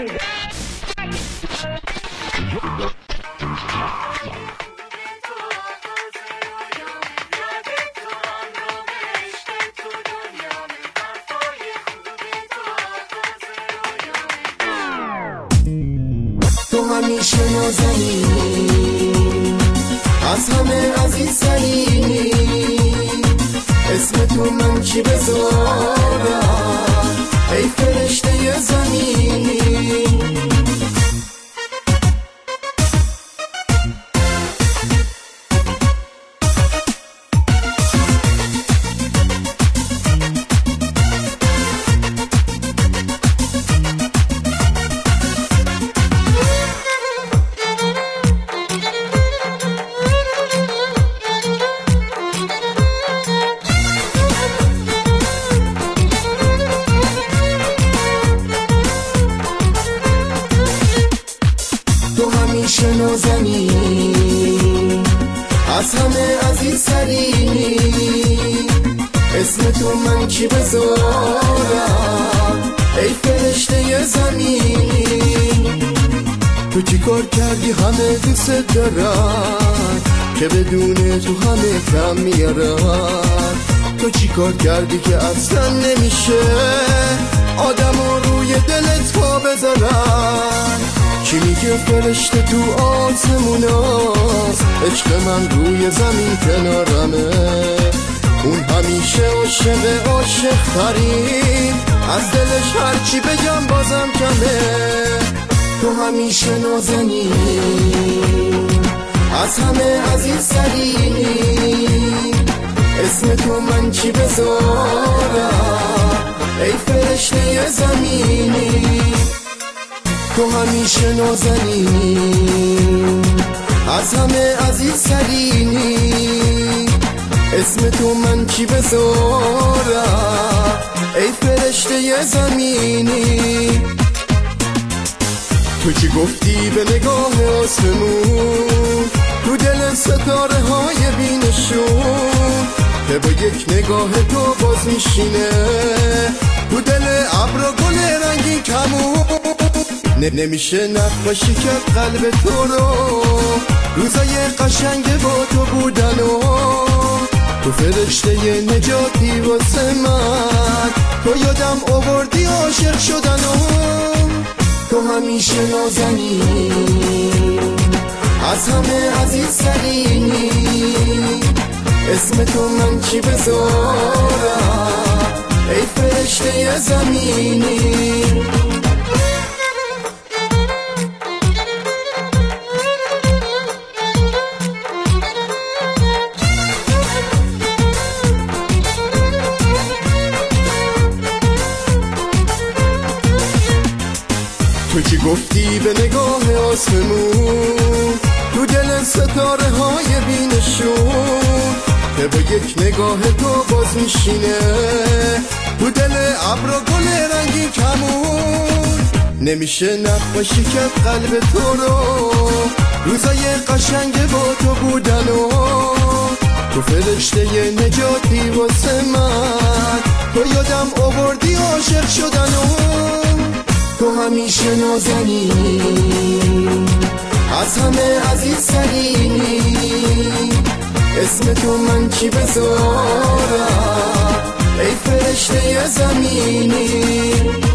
تو همیشه نازنی، از همه عزیزترینی، اسم تو من چی بذارم ای فرشته زمینی. تو همیشه نازنی، از همه عزیزترینی، اسم تو من چی بذارم ای فرشته زمینی. تو چی کار کردی همه دوست دارن که بدون تو همه کم میارن؟ تو چی کار کردی که اصلا نمیشه آدم روی دلت پا بذارن؟ کی میگه فرشته تو آسموناست، عشق من روی زمین کنارمه. اون همیشه عاشق ترین، از دلش هرچی بگم بازم کمه. تو همیشه نازنی، از همه عزیزترینی، اسم تو من چی بذارم ای فرشته زمینی. تو همیشه نازنی، از همه عزیزترینی، اسم تو من چی بذارم ای فرشته زمینی. تو چی گفتی به نگاه آسمون، تو دل ستاره های بینشون، که با یک نگاه تو باز میشینه تو دل ابر و گل رنگین کمون. نمیشه نقاشی که قلب تو رو، روزای قشنگ با تو بودن و تو فرشته نجاتی واسه من، تو یادم آوردی عاشق شدن و تو همیشه نازنی، از همه عزیزترینی، اسم تو من چی بذارم ای فرشته زمینی. تو چی گفتی به نگاه آسمون، تو دل ستاره های بینشون، که با یک نگاه تو باز میشینه تو دل ابر و گل رنگین کمون. نمیشه نقاشی که قلب تو رو، روزای قشنگ با تو بودن و تو فرشته نجاتی واسه من، تو یادم آوردی عاشق شدن و تو همیشه نازنی، از همه عزیزترینی، اسم تو من چی بذارم ای فرشته زمینی.